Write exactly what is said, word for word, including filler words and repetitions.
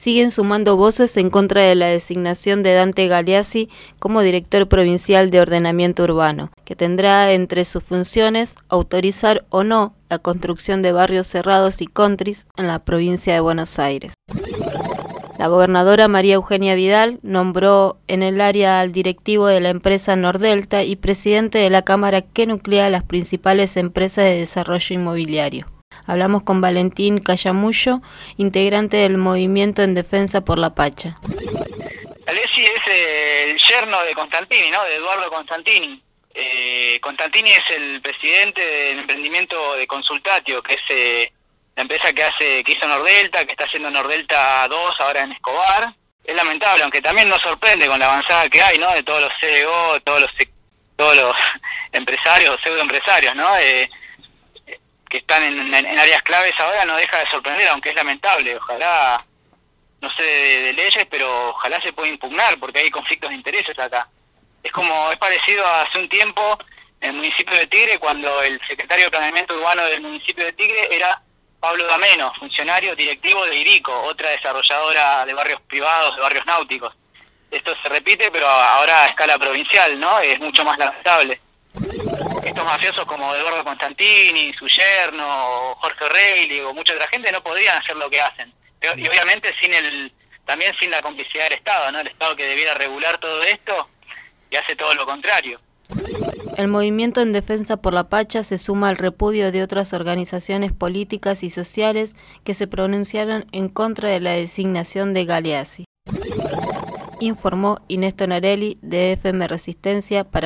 siguen sumando voces en contra de la designación de Dante Galeazzi como director provincial de ordenamiento urbano, que tendrá entre sus funciones autorizar o no la construcción de barrios cerrados y countries en la provincia de Buenos Aires. La gobernadora María Eugenia Vidal nombró en el área al directivo de la empresa Nordelta y presidente de la Cámara que nuclea las principales empresas de desarrollo inmobiliario. Hablamos con Valentín Callamullo, integrante del Movimiento en Defensa por la Pacha. Galeazzi es eh, el yerno de Constantini, ¿no? De Eduardo Constantini. Eh, Constantini es el presidente del emprendimiento de Consultatio, que es eh, la empresa que hace que hizo Nordelta, que está haciendo Nordelta dos ahora en Escobar. Es lamentable, aunque también nos sorprende con la avanzada que hay, ¿no? De todos los C E O, todos los todos los empresarios o pseudoempresarios, ¿no? Eh, que están en, en, en áreas claves ahora, no deja de sorprender, aunque es lamentable. Ojalá, no sé de, de leyes, pero ojalá se pueda impugnar, porque hay conflictos de intereses acá. Es como, es parecido a hace un tiempo en el municipio de Tigre, cuando el secretario de Planeamiento Urbano del municipio de Tigre era Pablo Dameno, funcionario directivo de Irico, otra desarrolladora de barrios privados, de barrios náuticos. Esto se repite, pero ahora a escala provincial, ¿no? Es mucho más lamentable. Estos mafiosos como Eduardo Constantini, su yerno, Jorge Reilly o mucha otra gente no podrían hacer lo que hacen. Y obviamente sin el, también sin la complicidad del Estado, ¿no? El Estado que debiera regular todo esto y hace todo lo contrario. El Movimiento en Defensa por la Pacha se suma al repudio de otras organizaciones políticas y sociales que se pronunciaron en contra de la designación de Galeazzi. Informó Inés Tonarelli de F M Resistencia para